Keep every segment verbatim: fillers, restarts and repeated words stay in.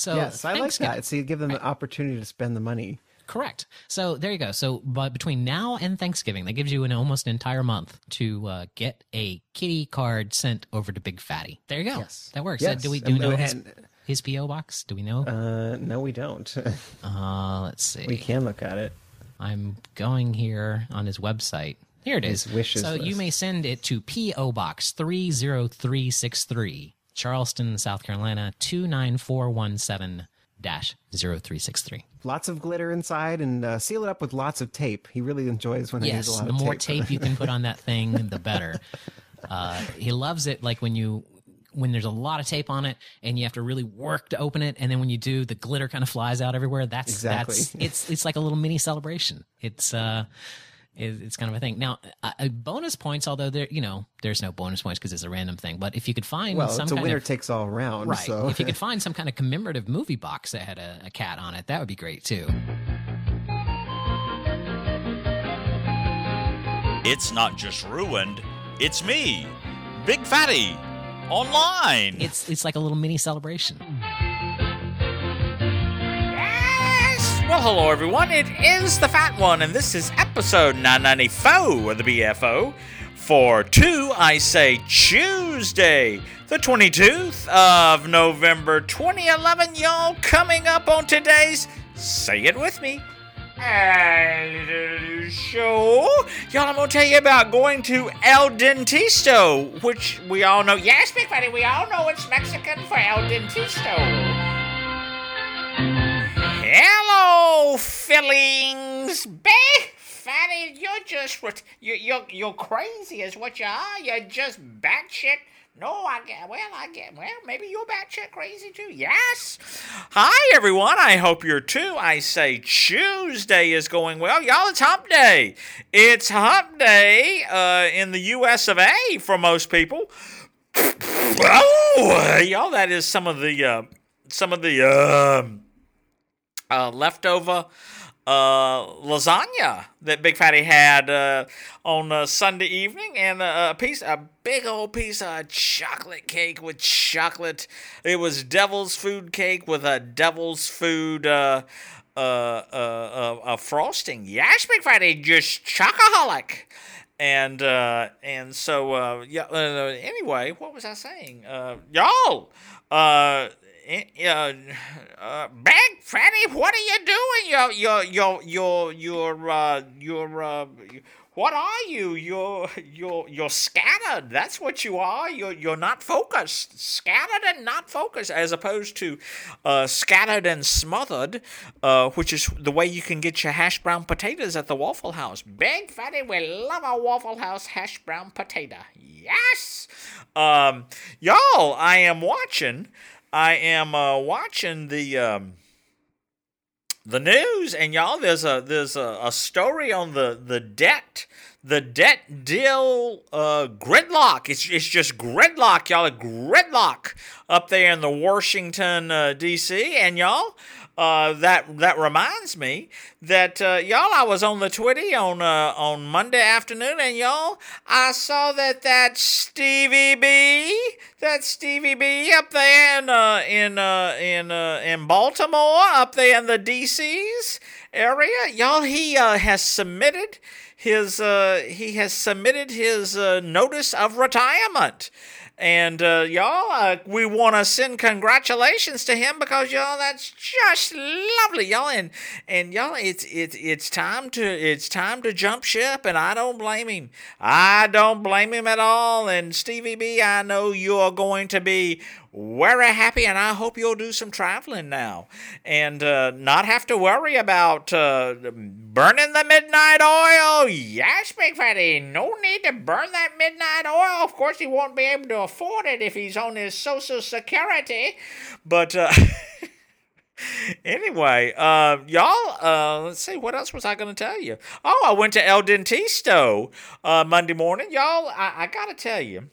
So yes, I like that. So you give them the opportunity to spend the money. Correct. So there you go. So but between now and Thanksgiving, that gives you an almost entire month to uh, get a kitty card sent over to Big Fatty. There you go. Yes. That works. Yes. Uh, do we do we know and, his, and, his P O box? Do we know? Uh, no, we don't. uh, let's see. We can look at it. I'm going here on his website. Here it is. His wishes so list. You may send it to P O Box three zero three six three, Charleston, South Carolina two nine four one seven dash zero three six three. Lots of glitter inside, and uh, seal it up with lots of tape. He really enjoys when yes, I use a lot the of tape. more tape you can put on that thing, the better. Uh, he loves it, like when you when there's a lot of tape on it, and you have to really work to open it, and then when you do, the glitter kind of flies out everywhere. That's exactly. that's it's it's like a little mini celebration. It's uh. It's kind of a thing. Now, uh, bonus points, although there, you know, there's no bonus points because it's a random thing. But if you could find well, some it's a kind winner of, takes all round. right? So. If you could find some kind of commemorative movie box that had a, a cat on it, that would be great too. It's not just ruined; it's me, Big Fatty, online. It's it's like a little mini celebration. Well, hello everyone, it is the Fat One, and this is episode nine ninety-four of the B F O for two, I say, Tuesday, the twenty-second of November, twenty eleven, y'all, coming up on today's, say it with me, show. Y'all, I'm going to tell you about going to El Dentisto, which we all know, yes, Big Fatty, we all know it's Mexican for El Dentisto. Hello, fillings, Big Fatty. You're just you you're you're crazy, is what you are. You're just batshit. No, I get. Well, I get. Well, maybe you're batshit crazy too. Yes. Hi, everyone. I hope you're too. I say Tuesday is going well, y'all. It's Hump Day. It's Hump Day uh, in the U S of A for most people. Oh, y'all, that is some of the uh, some of the. Uh, Uh, leftover uh, lasagna that Big Fatty had uh, on uh, Sunday evening, and uh, a piece, a big old piece of chocolate cake with chocolate. It was devil's food cake with a devil's food uh, uh, uh, uh, frosting. Yes, Big Fatty, just chocoholic. And uh, and so uh, yeah. Uh, anyway, what was I saying, uh, y'all? Uh, Uh, uh, Big Fatty, what are you doing? You're, you're, you're, you're, you're, uh, you're, uh, what are you? You're, you're, you're scattered. That's what you are. You're, you're not focused. Scattered and not focused, as opposed to, uh, scattered and smothered, uh, which is the way you can get your hash brown potatoes at the Waffle House. Big Fatty, we love our Waffle House hash brown potato. Yes! Um, y'all, I am watching... I am uh, watching the um, the news, and y'all, there's a there's a, a story on the, the debt the debt deal uh, gridlock. It's it's just gridlock, y'all. A gridlock up there in the Washington uh, D C, and y'all. Uh, that that reminds me that uh, y'all, I was on the Twitty on uh, on Monday afternoon, and y'all, I saw that that Stevie B, that Stevie B up there in uh, in uh, in uh, in Baltimore, up there in the D C's area, y'all, he uh, has submitted his uh, he has submitted his uh, notice of retirement. And, uh, y'all, uh, we want to send congratulations to him because, y'all, that's just lovely, y'all. And, and y'all, it's, it's, it's time to, it's time to jump ship, and I don't blame him. I don't blame him at all. And Stevie B, I know you're going to be very happy, and I hope you'll do some traveling now and uh, not have to worry about uh, burning the midnight oil. Yes, Big Fatty, no need to burn that midnight oil. Of course, he won't be able to afford it if he's on his Social Security, but uh, anyway, uh, y'all, uh, let's see, what else was I going to tell you? Oh, I went to El Dentisto uh, Monday morning. Y'all, I, I got to tell you,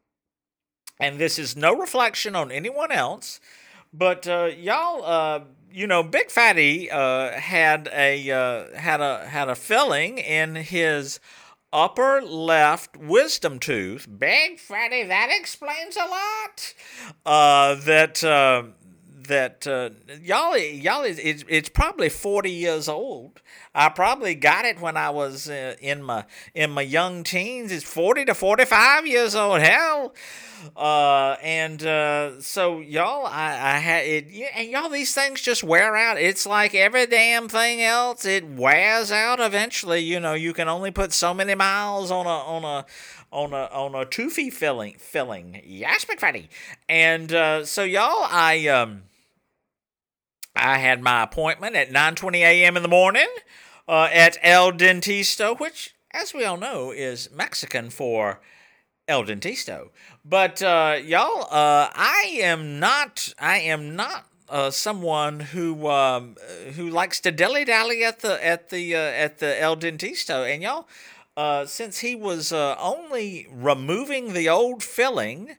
and this is no reflection on anyone else, but uh, y'all, uh, you know, Big Fatty uh, had a uh, had a had a filling in his upper left wisdom tooth. Big Fatty, that explains a lot. Uh, that uh, that uh, y'all y'all is it's, it's probably forty years old. I probably got it when I was uh, in my in my young teens. It's forty to forty-five years old. Hell, uh, and uh, so y'all, I, I had it, and y'all, these things just wear out. It's like every damn thing else. It wears out eventually. You know, you can only put so many miles on a on a on a on a toofy filling filling. Yes, McFaddy. And uh, so y'all, I um. I had my appointment at nine twenty a.m. in the morning uh, at El Dentisto, which, as we all know, is Mexican for El Dentisto. But uh, y'all, uh, I am not. I am not uh, someone who um, who likes to dilly dally at the at the uh, at the El Dentisto. And y'all, uh, since he was uh, only removing the old filling.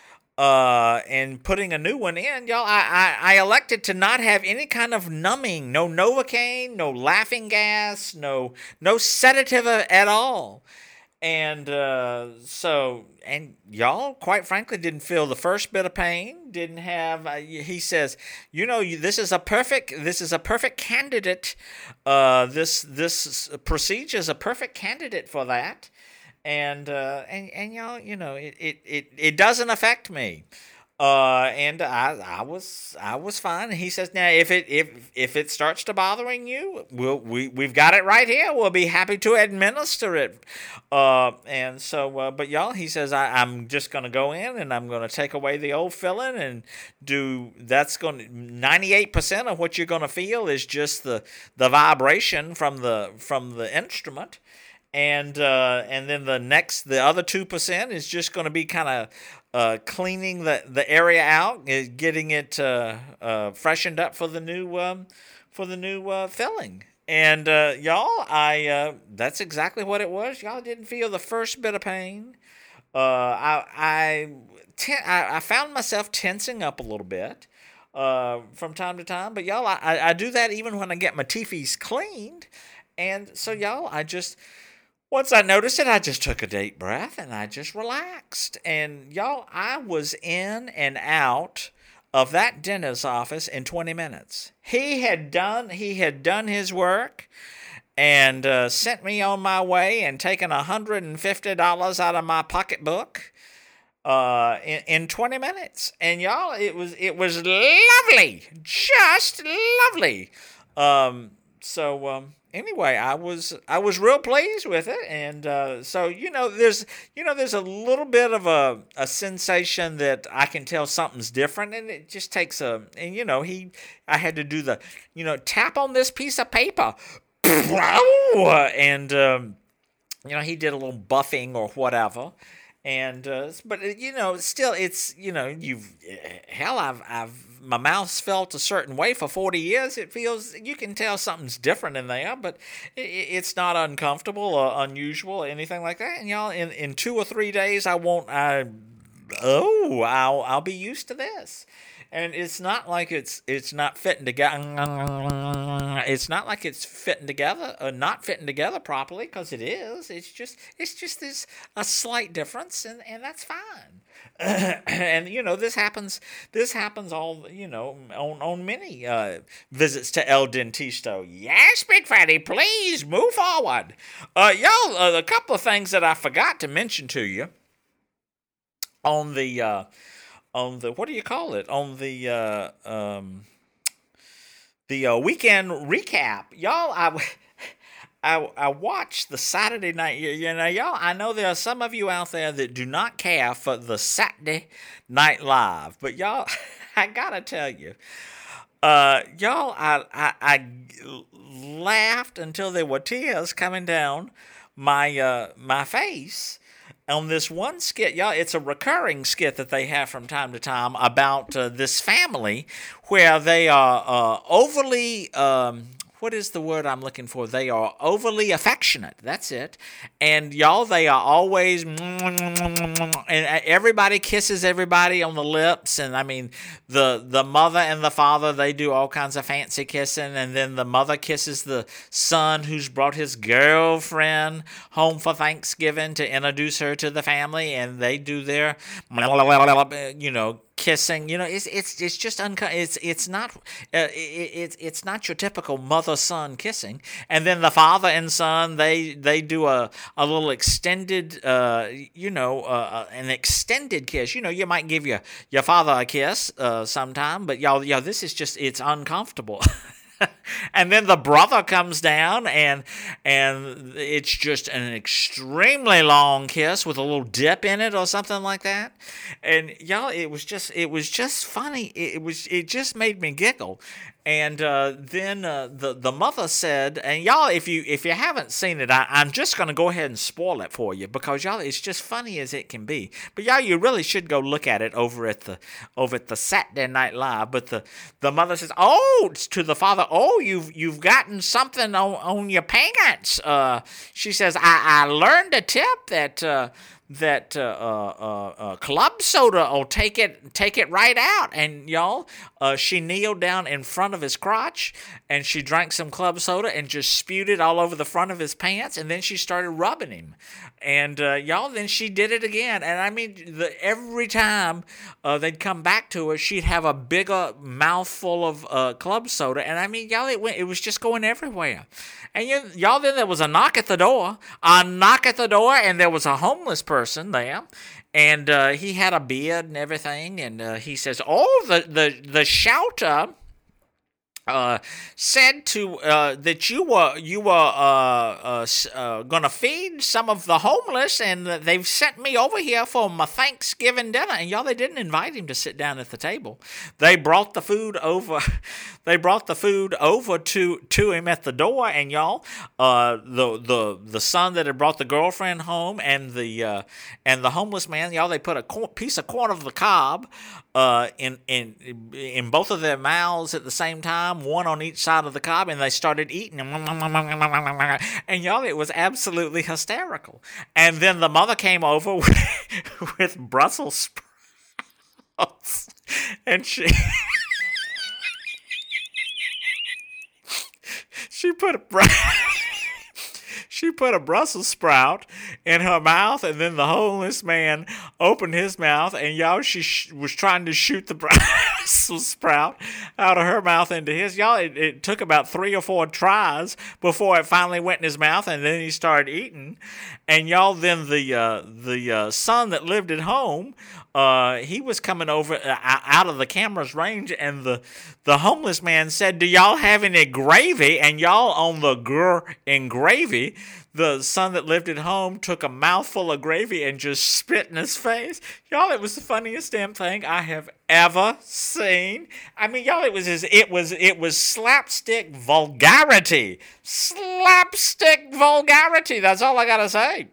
Uh, and putting a new one in, y'all, I, I, I elected to not have any kind of numbing, no Novocaine, no laughing gas, no no sedative at all. And uh, so, and y'all, quite frankly, didn't feel the first bit of pain. Didn't have. Uh, he says, you know, you, this is a perfect. This is a perfect candidate. Uh, this this procedure is a perfect candidate for that. And, uh, and, and y'all, you know, it, it, it, it doesn't affect me. Uh, and I, I was, I was fine. And he says, now, if it, if, if it starts to bothering you, we'll, we, we've got it right here. We'll be happy to administer it. Uh, and so, uh, but y'all, he says, I, I'm just going to go in and I'm going to take away the old filling and do, that's going to, ninety-eight percent of what you're going to feel is just the, the vibration from the, from the instrument. And uh, and then the next, the other two percent is just going to be kind of uh, cleaning the, the area out, getting it uh, uh, freshened up for the new um, for the new uh, filling. And uh, y'all, I uh, that's exactly what it was. Y'all didn't feel the first bit of pain. Uh, I I, ten- I I found myself tensing up a little bit uh, from time to time, but y'all, I I do that even when I get my teethies cleaned. And so y'all, I just. Once I noticed it, I just took a deep breath and I just relaxed. And y'all, I was in and out of that dentist's office in twenty minutes. He had done he had done his work and uh, sent me on my way and taken one hundred fifty dollars out of my pocketbook uh, in, in twenty minutes. And y'all, it was it was lovely, just lovely. Um, so. Um, Anyway, I was I was real pleased with it, and uh, so you know, there's you know there's a little bit of a, a sensation that I can tell something's different, and it just takes a and you know he I had to do the you know tap on this piece of paper, and um, you know he did a little buffing or whatever, and uh, but you know still it's you know you've hell I've I've. My mouth's felt a certain way for forty years. It feels, you can tell something's different in there, but it, it's not uncomfortable or unusual or anything like that. And y'all, in, in two or three days, I won't, I, oh, I'll, I'll be used to this. And it's not like it's it's not fitting together. It's not like it's fitting together or not fitting together properly, because it is. It's just it's just this a slight difference, and, and that's fine. And you know this happens this happens all you know on on many uh, visits to El Dentisto. Yes, Big Fatty, please move forward. Uh, y'all, uh, a couple of things that I forgot to mention to you on the. Uh, On the what do you call it? On the uh, um, the uh, weekend recap, y'all. I, I I watched the Saturday night. You, you know, y'all. I know there are some of you out there that do not care for the Saturday Night Live, but y'all, I gotta tell you, uh, y'all, I, I I laughed until there were tears coming down my uh, my face. On this one skit, y'all, it's a recurring skit that they have from time to time about uh, this family where they are uh, overly, um, what is the word I'm looking for? They are overly affectionate. That's it. And y'all, they are always, and everybody kisses everybody on the lips. And I mean, the the mother and the father, they do all kinds of fancy kissing. And then the mother kisses the son who's brought his girlfriend home for Thanksgiving to introduce her to the family. And they do their, you know, kissing. You know, it's it's it's just unco- it's it's not uh, it, it's it's not your typical mother son kissing. And then the father and son they they do a a little extended uh you know uh, an extended kiss. You know, you might give your your father a kiss uh sometime, but y'all y'all this is just it's uncomfortable. And then the brother comes down, and and it's just an extremely long kiss with a little dip in it or something like that. And y'all, it was just it was just funny. It, it was it just made me giggle. And uh, then uh, the the mother said, and y'all, if you if you haven't seen it, I, I'm just gonna go ahead and spoil it for you because y'all, it's just funny as it can be. But y'all, you really should go look at it over at the over at the Saturday Night Live. But the, the mother says, "Oh," to the father, "Oh, you've you've gotten something on, on your pants." Uh, she says, "I, I learned a tip that." Uh, that uh, uh, uh, club soda will take it take it right out." And y'all, uh, she kneeled down in front of his crotch and she drank some club soda and just spewed it all over the front of his pants, and then she started rubbing him. And uh, y'all, then she did it again. And I mean, the, every time uh, they'd come back to her, she'd have a bigger mouthful of uh, club soda. And I mean, y'all, it went, it was just going everywhere. And you, y'all, then there was a knock at the door, a knock at the door, and there was a homeless person there, and uh, he had a beard and everything, and uh, he says, "Oh, the the the shouter uh, said to uh, that you were you were uh, uh, uh, gonna feed some of the homeless, and they've sent me over here for my Thanksgiving dinner." And y'all, they didn't invite him to sit down at the table. They brought the food over. They brought the food over to, to him at the door, and y'all, uh, the the the son that had brought the girlfriend home, and the uh, and the homeless man, y'all, they put a cor- piece of corn of the cob uh, in in in both of their mouths at the same time, one on each side of the cob, and they started eating. And y'all, it was absolutely hysterical. And then the mother came over with, with Brussels sprouts, and she. She put a she put a Brussels sprout in her mouth, and then the homeless man opened his mouth, and y'all, she sh- was trying to shoot the Brussels sprout out of her mouth into his. Y'all, it, it took about three or four tries before it finally went in his mouth, and then he started eating. And y'all, then the uh, the uh, son that lived at home, uh, he was coming over uh, out of the camera's range, and the the homeless man said, "Do y'all have any gravy?" And y'all, on the grr in gravy, the son that lived at home took a mouthful of gravy and just spit in his face. Y'all, it was the funniest damn thing I have ever seen. I mean, y'all, it was as, it was it was slapstick vulgarity. Slapstick vulgarity. That's all I gotta say.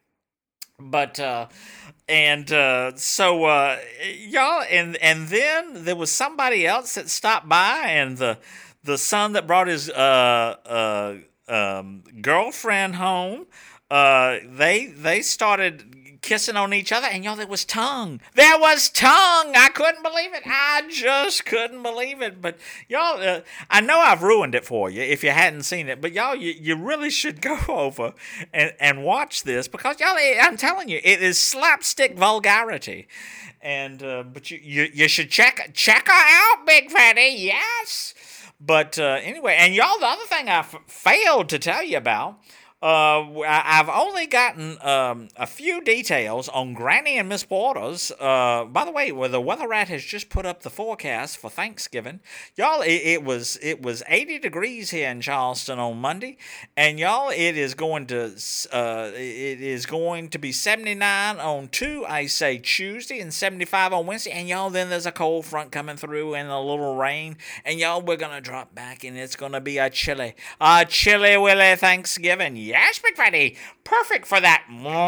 But uh And uh, so, uh, y'all, and and then there was somebody else that stopped by, and the the son that brought his uh, uh, um, girlfriend home, uh, they they started kissing on each other, and y'all, there was tongue. There was tongue. I couldn't believe it. I just couldn't believe it. But y'all, uh, I know I've ruined it for you if you hadn't seen it, but y'all, you, you really should go over and, and watch this, because y'all, I'm telling you, it is slapstick vulgarity. And uh, but you, you you should check check her out, Big Fatty. Yes. But uh, anyway, and y'all, the other thing I f- failed to tell you about. Uh, I've only gotten um, a few details on Granny and Miss Porter's. Uh, by the way, well, the Weather Rat has just put up the forecast for Thanksgiving. Y'all, it, it was it was eighty degrees here in Charleston on Monday, and y'all, it is going to uh, it is going to be seventy-nine on two, I say Tuesday, and seventy-five on Wednesday. And y'all, then there's a cold front coming through and a little rain, and y'all, we're gonna drop back, and it's gonna be a chilly, a chilly willy Thanksgiving. Yes, Big Fatty, perfect for that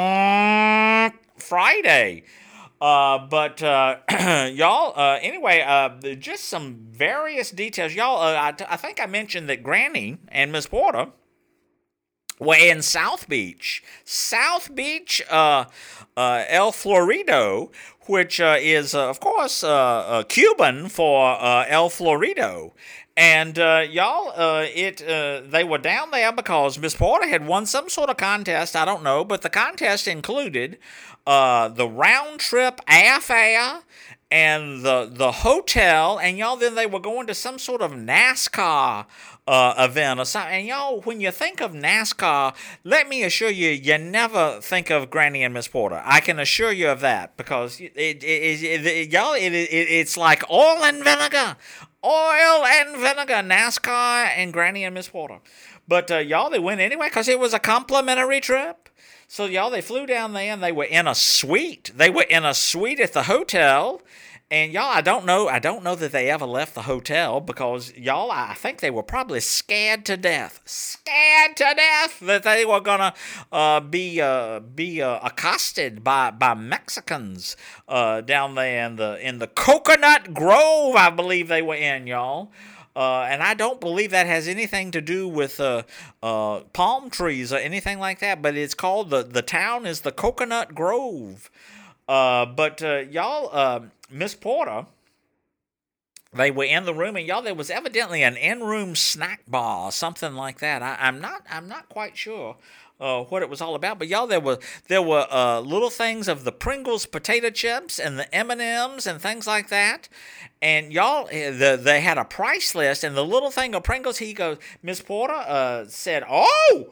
Friday. Uh, but uh, y'all, uh, anyway, uh, just some various details. Y'all, uh, I, t- I think I mentioned that Granny and Miss Porter were in South Beach. South Beach, uh, uh, El Florido, which uh, is, uh, of course, uh, uh, Cuban for uh, El Florido. And uh, y'all, uh, it uh, they were down there because Miss Porter had won some sort of contest. I don't know, but the contest included uh, the round trip airfare and the the hotel, and y'all, then they were going to some sort of NASCAR uh, event or something. And y'all, when you think of NASCAR, let me assure you, you never think of Granny and Miss Porter. I can assure you of that, because it, it, it, it y'all, it, it, it's like oil and vinegar, oil and vinegar, NASCAR and Granny and Miss Porter. But uh, y'all, they went anyway because it was a complimentary trip. So y'all, they flew down there and they were in a suite. They were in a suite at the hotel. And y'all, I don't know, I don't know that they ever left the hotel, because y'all, I think they were probably scared to death, scared to death that they were gonna uh, be uh, be uh, accosted by by Mexicans uh, down there in the in the Coconut Grove, I believe they were in, y'all. Uh, and I don't believe that has anything to do with uh, uh, palm trees or anything like that. But it's called the the town is the Coconut Grove. Uh, but uh, y'all. Uh, Miss Porter, they were in the room, and y'all, there was evidently an in-room snack bar or something like that. I, I'm not, I'm not quite sure uh, what it was all about, but y'all, there were there were uh, little things of the Pringles potato chips and the M and M's and things like that. And y'all, the, they had a price list, and the little thing of Pringles, he goes, Miss Porter uh, said, "Oh."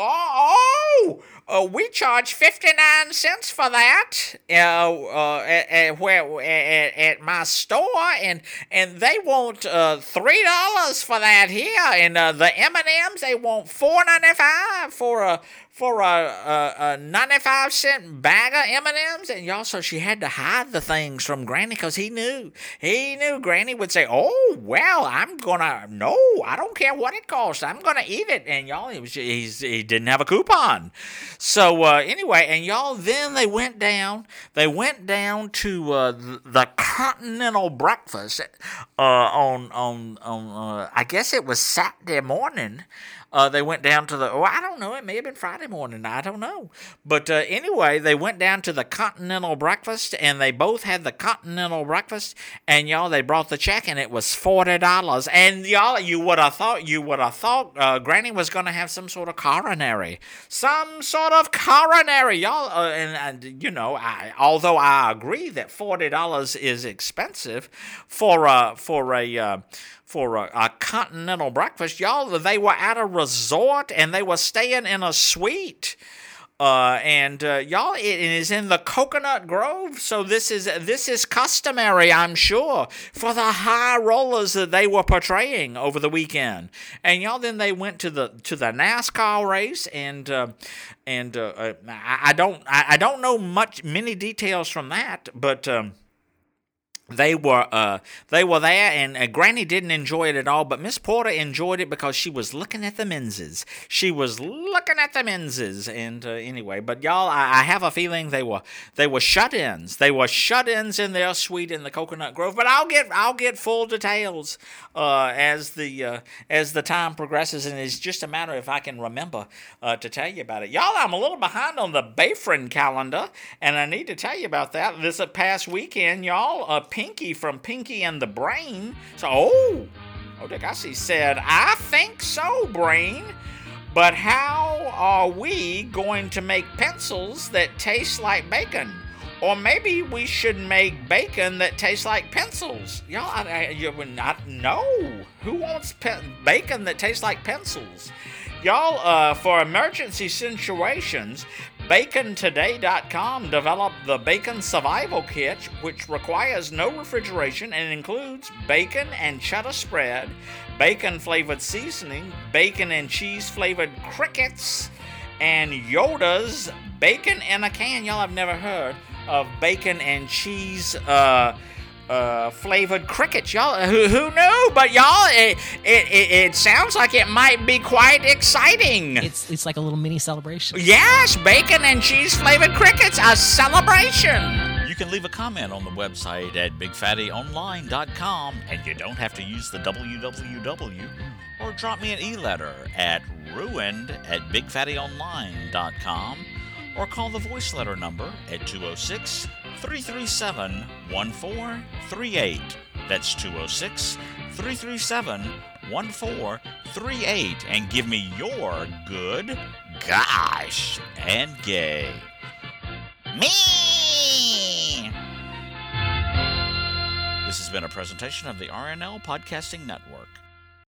Oh, oh, uh, we charge fifty-nine cents for that uh, uh, at, at, where, at, at my store, and and they want uh, three dollars for that here, and uh, the M and M's, they want four ninety-five for a for a, a, a ninety-five cent bag of M and M's, and y'all, so she had to hide the things from Granny, because he knew, he knew Granny would say, "Oh, well, I'm gonna, no, I don't care what it costs, I'm gonna eat it," and y'all, he was, he's, he didn't have a coupon. So uh, anyway, and y'all, then they went down, they went down to uh, the, the Continental Breakfast uh, on, on, on uh, I guess it was Saturday morning. Uh, they went down to the, oh, I don't know, it may have been Friday morning, I don't know. But uh, anyway, they went down to the Continental Breakfast, and they both had the Continental Breakfast, and y'all, they brought the check, and it was forty dollars. And y'all, you would have thought, you would have thought uh, Granny was going to have some sort of coronary. Some sort of coronary, y'all. Uh, and, and, you know, I, although I agree that forty dollars is expensive for, uh, for a... Uh, for a, a continental breakfast, y'all, they were at a resort, and they were staying in a suite. Uh, and uh, y'all, it is in the Coconut Grove, so this is this is customary, I'm sure, for the high rollers that they were portraying over the weekend. And y'all, then they went to the to the NASCAR race, and uh, and uh, uh, I, I don't I, I don't know much many details from that, but. Um, They were uh, they were there, and uh, Granny didn't enjoy it at all, but Miss Porter enjoyed it because she was looking at the menses. She was looking at the menses, and uh, anyway, but y'all, I, I have a feeling they were they were shut-ins. They were shut-ins in their suite in the Coconut Grove. But I'll get I'll get full details uh, as the uh, as the time progresses, and it's just a matter if I can remember uh, to tell you about it. Y'all, I'm a little behind on the Bayfriend calendar, and I need to tell you about that. This past weekend, y'all, uh, Pinky from Pinky and the Brain. So, oh, oh, Degassi said, "I think so, Brain. But how are we going to make pencils that taste like bacon? Or maybe we should make bacon that tastes like pencils." Y'all, I, I, you would not know. Who wants pe- bacon that tastes like pencils? Y'all, uh, for emergency situations, bacon today dot com developed the Bacon Survival Kit, which requires no refrigeration and includes bacon and cheddar spread, bacon-flavored seasoning, bacon and cheese-flavored crickets, and Yoda's bacon in a can. Y'all have never heard of bacon and cheese uh Uh, flavored crickets, y'all. Who, who knew? But y'all, it, it it it sounds like it might be quite exciting. It's it's like a little mini celebration. Yes, bacon and cheese flavored crickets, a celebration. You can leave a comment on the website at big fatty online dot com, and you don't have to use the w w w, or drop me an e-letter at ruined at big fatty online dot com, or call the voice letter number at two oh six, three three seven, one four three eight. That's two oh six, three three seven, one four three eight, and give me your good, gosh, and gay. Me! This has been a presentation of the R N L Podcasting Network.